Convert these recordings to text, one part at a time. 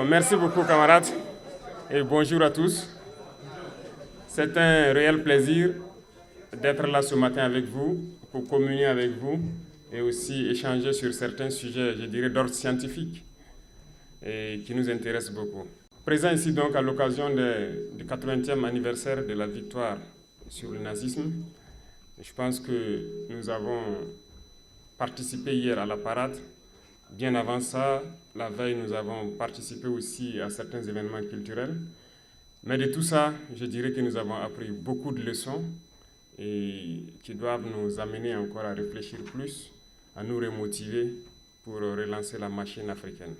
Merci beaucoup camarades et bonjour à tous. C'est un réel plaisir d'être là ce matin avec vous, pour communier avec vous et aussi échanger sur certains sujets, je dirais, d'ordre scientifique et qui nous intéressent beaucoup. Présent ici donc à l'occasion du 80e anniversaire de la victoire sur le nazisme, je pense que nous avons participé hier à la parade. Bien avant ça, la veille, nous avons participé aussi à certains événements culturels. Mais de tout ça, je dirais que nous avons appris beaucoup de leçons et qui doivent nous amener encore à réfléchir plus, à nous remotiver pour relancer la machine africaine.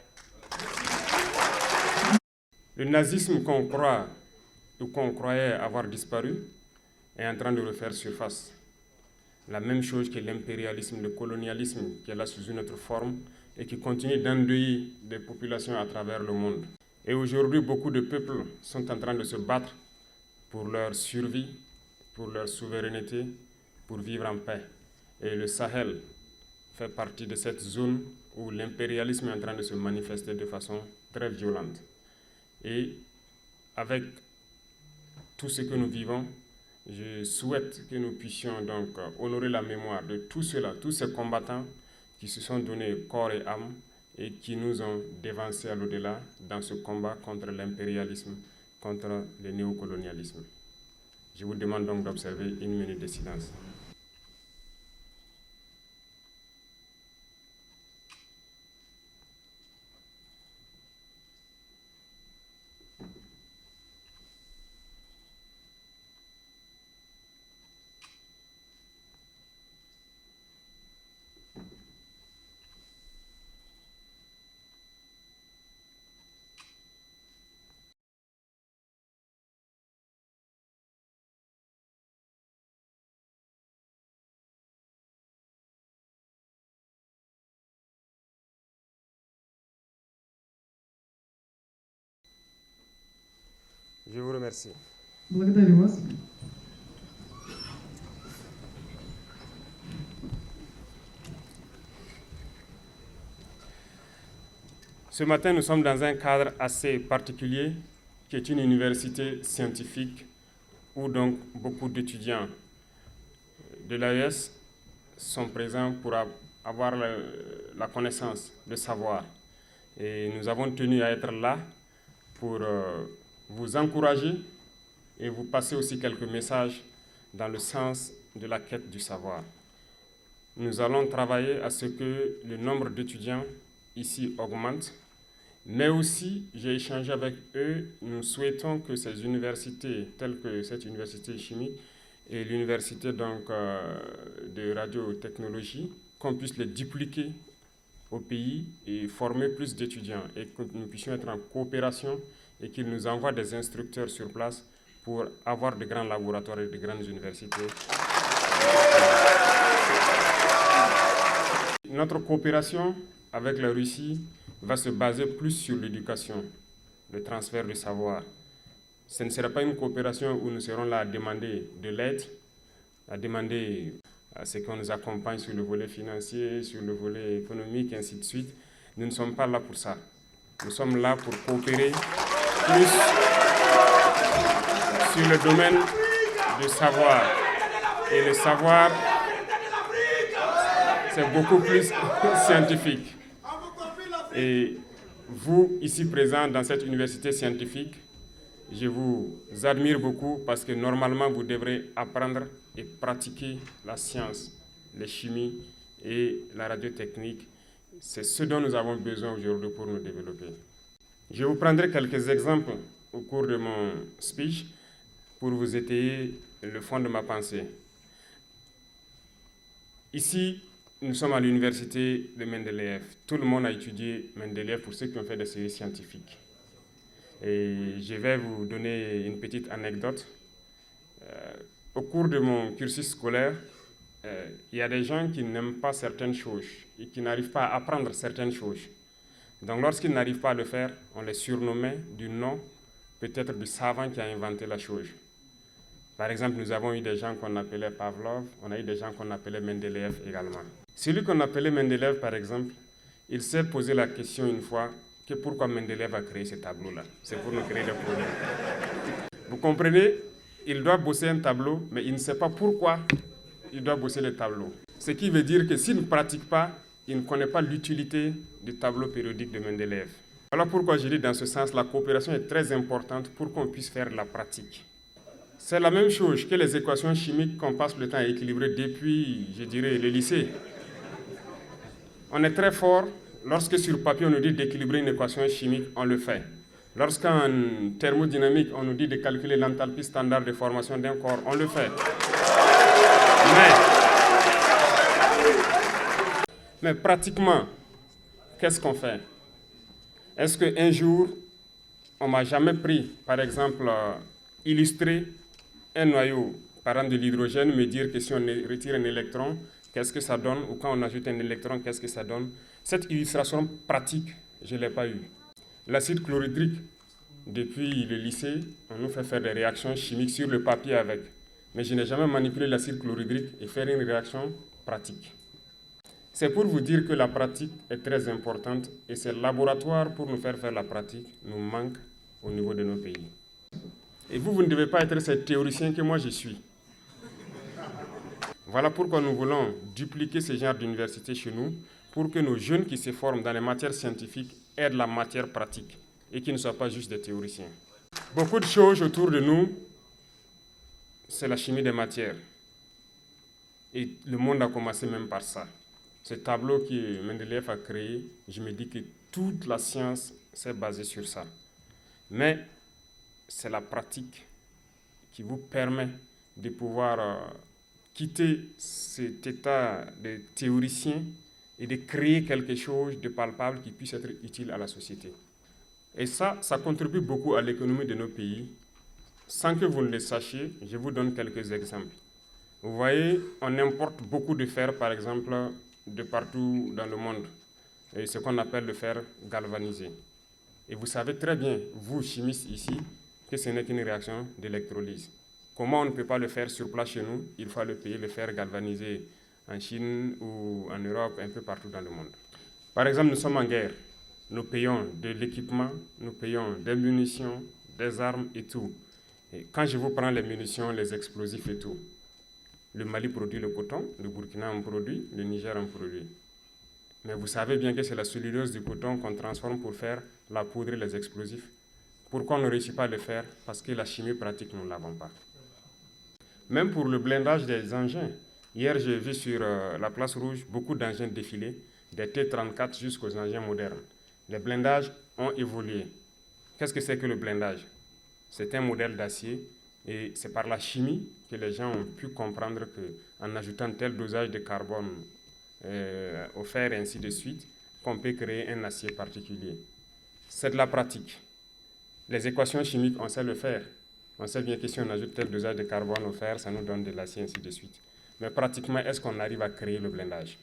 Le nazisme qu'on croit ou qu'on croyait avoir disparu est en train de refaire surface. La même chose que l'impérialisme, le colonialisme qui est là sous une autre forme et qui continue d'endeuiller des populations à travers le monde. Et aujourd'hui, beaucoup de peuples sont en train de se battre pour leur survie, pour leur souveraineté, pour vivre en paix. Et le Sahel fait partie de cette zone où l'impérialisme est en train de se manifester de façon très violente. Et avec tout ce que nous vivons, je souhaite que nous puissions donc honorer la mémoire de tout cela, tous ces combattants qui se sont donnés corps et âme et qui nous ont dévancés à l'au-delà dans ce combat contre l'impérialisme, contre le néocolonialisme. Je vous demande donc d'observer une minute de silence. Je vous remercie. Благодарю вас. Ce matin, nous sommes dans un cadre assez particulier qui est une université scientifique où donc beaucoup d'étudiants de l'AES sont présents pour avoir la connaissance, le savoir. Et nous avons tenu à être là pour vous encourager et vous passer aussi quelques messages dans le sens de la quête du savoir. Nous allons travailler à ce que le nombre d'étudiants ici augmente, mais aussi, j'ai échangé avec eux, nous souhaitons que ces universités, telles que cette université chimique et l'université donc, de radiotechnologie, qu'on puisse les dupliquer au pays et former plus d'étudiants et que nous puissions être en coopération et qu'ils nous envoient des instructeurs sur place pour avoir de grands laboratoires et de grandes universités. Notre coopération avec la Russie va se baser plus sur l'éducation, le transfert de savoir. Ce ne sera pas une coopération où nous serons là à demander de l'aide, à demander à ce qu'on nous accompagne sur le volet financier, sur le volet économique, et ainsi de suite. Nous ne sommes pas là pour ça. Nous sommes là pour coopérer plus sur le domaine du savoir. Et le savoir, c'est beaucoup plus scientifique. Et vous, ici présents dans cette université scientifique, je vous admire beaucoup parce que normalement, vous devrez apprendre et pratiquer la science, la chimie et la radiotechnique. C'est ce dont nous avons besoin aujourd'hui pour nous développer. Je vous prendrai quelques exemples au cours de mon speech pour vous étayer le fond de ma pensée. Ici, nous sommes à l'université de Mendeleïev. Tout le monde a étudié Mendeleïev pour ceux qui ont fait des séries scientifiques. Et je vais vous donner une petite anecdote. Au cours de mon cursus scolaire, il y a des gens qui n'aiment pas certaines choses et qui n'arrivent pas à apprendre certaines choses. Donc lorsqu'ils n'arrivent pas à le faire, on les surnommait du nom peut-être du savant qui a inventé la chose. Par exemple, nous avons eu des gens qu'on appelait Pavlov, on a eu des gens qu'on appelait Mendeleïev également. Celui qu'on appelait Mendeleïev, par exemple, il s'est posé la question une fois, que pourquoi Mendeleev a créé ces tableaux-là. C'est pour nous créer des problèmes. Vous comprenez? Il doit bosser un tableau, mais il ne sait pas pourquoi il doit bosser le tableau. Ce qui veut dire que s'il ne pratique pas, il ne connaît pas l'utilité du tableau périodique de Mendeleev. Voilà pourquoi je dis dans ce sens, la coopération est très importante pour qu'on puisse faire de la pratique. C'est la même chose que les équations chimiques qu'on passe le temps à équilibrer depuis, je dirais, le lycée. On est très fort lorsque sur papier on nous dit d'équilibrer une équation chimique, on le fait. Lorsqu'en thermodynamique on nous dit de calculer l'enthalpie standard de formation d'un corps, on le fait. Mais pratiquement, qu'est-ce qu'on fait? Est-ce qu'un jour, on m'a jamais pris, par exemple, illustrer un noyau, par exemple de l'hydrogène, me dire que si on retire un électron, qu'est-ce que ça donne? Ou quand on ajoute un électron, qu'est-ce que ça donne? Cette illustration pratique, je ne l'ai pas eue. L'acide chlorhydrique, depuis le lycée, on nous fait faire des réactions chimiques sur le papier avec. Mais je n'ai jamais manipulé l'acide chlorhydrique et faire une réaction pratique. C'est pour vous dire que la pratique est très importante et ces laboratoires pour nous faire la pratique nous manquent au niveau de nos pays. Et vous ne devez pas être ce théoricien que moi je suis. Voilà pourquoi nous voulons dupliquer ce genre d'université chez nous pour que nos jeunes qui se forment dans les matières scientifiques aient de la matière pratique et qu'ils ne soient pas juste des théoriciens. Beaucoup de choses autour de nous, c'est la chimie des matières. Et le monde a commencé même par ça. Ce tableau que Mendeleev a créé, je me dis que toute la science s'est basée sur ça. Mais c'est la pratique qui vous permet de pouvoir quitter cet état de théoricien et de créer quelque chose de palpable qui puisse être utile à la société. Et ça contribue beaucoup à l'économie de nos pays. Sans que vous ne le sachiez, je vous donne quelques exemples. Vous voyez, on importe beaucoup de fer, par exemple, de partout dans le monde. Et ce qu'on appelle le fer galvanisé. Et vous savez très bien, vous, chimistes ici, que ce n'est qu'une réaction d'électrolyse. Comment on ne peut pas le faire sur place chez nous? Il faut le payer, le fer galvanisé en Chine ou en Europe, un peu partout dans le monde. Par exemple, nous sommes en guerre. Nous payons de l'équipement, nous payons des munitions, des armes et tout. Et quand je vous prends les munitions, les explosifs et tout, le Mali produit le coton, le Burkina en produit, le Niger en produit. Mais vous savez bien que c'est la cellulose du coton qu'on transforme pour faire la poudre et les explosifs. Pourquoi on ne réussit pas à le faire? Parce que la chimie pratique, nous ne l'avons pas. Même pour le blindage des engins. Hier, j'ai vu sur la place rouge beaucoup d'engins défiler, des T-34 jusqu'aux engins modernes. Les blindages ont évolué. Qu'est-ce que c'est que le blindage? C'est un modèle d'acier et c'est par la chimie que les gens ont pu comprendre qu'en ajoutant tel dosage de carbone au fer et ainsi de suite, qu'on peut créer un acier particulier. C'est de la pratique. Les équations chimiques, on sait le faire. On sait bien que si on ajoute tel dosage de carbone au fer, ça nous donne de l'acier, ainsi de suite. Mais pratiquement, est-ce qu'on arrive à créer le blindage?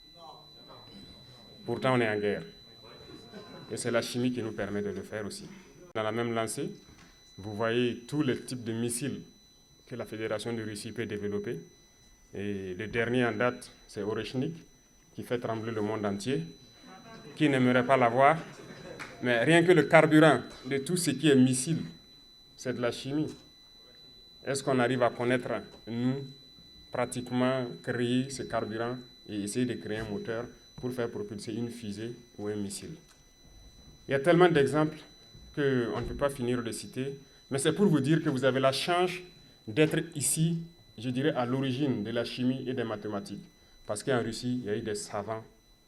Pourtant, on est en guerre. Et c'est la chimie qui nous permet de le faire aussi. Dans la même lancée, vous voyez tous les types de missiles que la Fédération de Russie peut développer. Et le dernier en date, c'est Oreshnik, qui fait trembler le monde entier. Qui n'aimerait pas l'avoir? Mais rien que le carburant de tout ce qui est missile, c'est de la chimie. Est-ce qu'on arrive à connaître, nous, pratiquement créer ce carburant et essayer de créer un moteur pour faire propulser une fusée ou un missile? Il y a tellement d'exemples qu'on ne peut pas finir de citer, mais c'est pour vous dire que vous avez la chance d'être ici, je dirais, à l'origine de la chimie et des mathématiques. Parce qu'en Russie, il y a eu des savants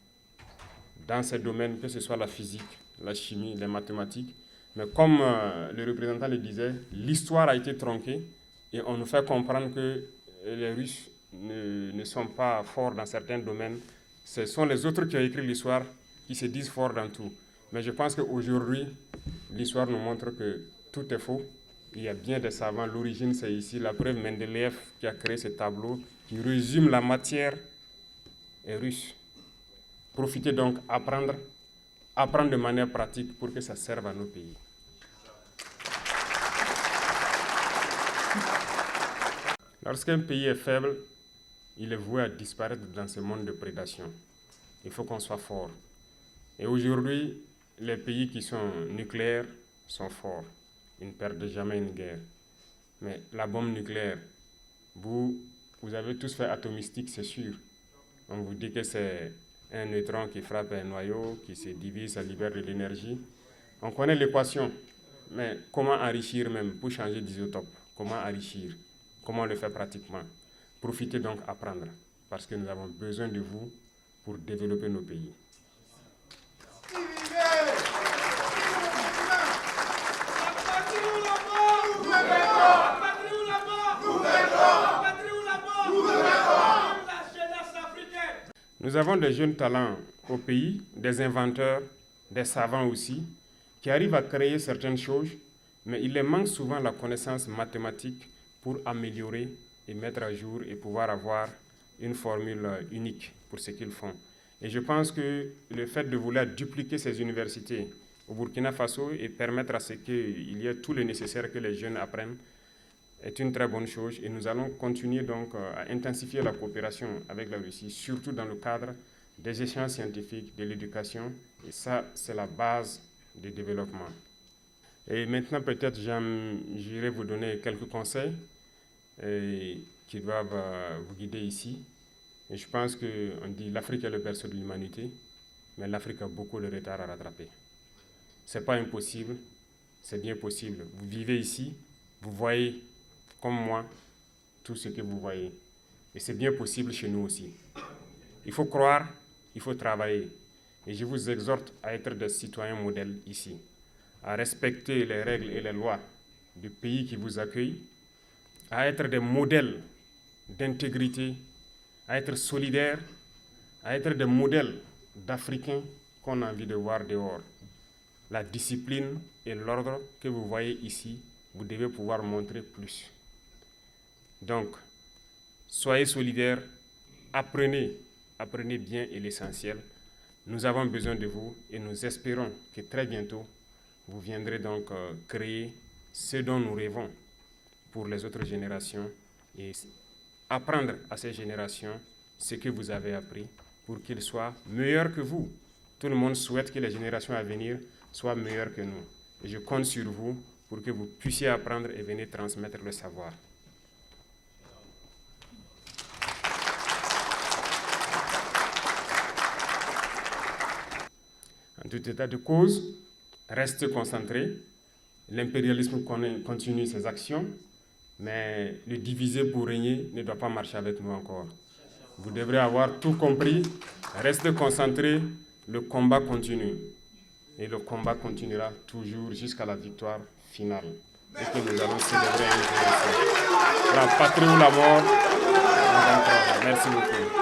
dans ces domaines, que ce soit la physique, la chimie, les mathématiques. Mais comme le représentant le disait, l'histoire a été tronquée et on nous fait comprendre que les Russes ne sont pas forts dans certains domaines. Ce sont les autres qui ont écrit l'histoire qui se disent forts dans tout. Mais je pense qu'aujourd'hui, l'histoire nous montre que tout est faux. Il y a bien des savants. L'origine, c'est ici. La preuve, Mendeleev qui a créé ce tableau qui résume la matière est russe. Profitez donc, apprendre de manière pratique pour que ça serve à nos pays. Lorsqu'un pays est faible, il est voué à disparaître dans ce monde de prédation. Il faut qu'on soit fort. Et aujourd'hui, les pays qui sont nucléaires sont forts. Ils ne perdent jamais une guerre. Mais la bombe nucléaire, vous avez tous fait atomistique, c'est sûr. On vous dit que c'est un neutron qui frappe un noyau, qui se divise, ça libère de l'énergie. On connaît l'équation, mais comment enrichir même pour changer d'isotope? Comment enrichir? Comment le faire pratiquement? Profitez donc, apprendre, parce que nous avons besoin de vous pour développer nos pays. Nous avons des jeunes talents au pays, des inventeurs, des savants aussi, qui arrivent à créer certaines choses, mais il leur manque souvent la connaissance mathématique pour améliorer et mettre à jour et pouvoir avoir une formule unique pour ce qu'ils font. Et je pense que le fait de vouloir dupliquer ces universités au Burkina Faso et permettre à ce qu'il y ait tout le nécessaire que les jeunes apprennent est une très bonne chose, et nous allons continuer donc à intensifier la coopération avec la Russie, surtout dans le cadre des échanges scientifiques, de l'éducation, et ça, c'est la base du développement. Et maintenant, peut-être, j'irai vous donner quelques conseils qui doivent vous guider ici. Et je pense qu'on dit l'Afrique est le berceau de l'humanité, mais l'Afrique a beaucoup de retard à rattraper. Ce n'est pas impossible, c'est bien possible. Vous vivez ici, vous voyez comme moi tout ce que vous voyez. Et c'est bien possible chez nous aussi. Il faut croire, il faut travailler. Et je vous exhorte à être des citoyens modèles ici, à respecter les règles et les lois du pays qui vous accueille, à être des modèles d'intégrité, à être solidaires, à être des modèles d'Africains qu'on a envie de voir dehors. La discipline et l'ordre que vous voyez ici, vous devez pouvoir montrer plus. Donc, soyez solidaires, apprenez bien et l'essentiel. Nous avons besoin de vous et nous espérons que très bientôt, vous viendrez donc créer ce dont nous rêvons pour les autres générations et apprendre à ces générations ce que vous avez appris pour qu'ils soient meilleurs que vous. Tout le monde souhaite que les générations à venir soient meilleures que nous. Et je compte sur vous pour que vous puissiez apprendre et venir transmettre le savoir. En tout état de cause, restez concentrés. L'impérialisme continue ses actions, mais le diviser pour régner ne doit pas marcher avec nous encore. Vous devrez avoir tout compris. Restez concentrés. Le combat continue. Et le combat continuera toujours jusqu'à la victoire finale. Et que nous allons célébrer un jour ici. La patrie ou la mort. Merci beaucoup.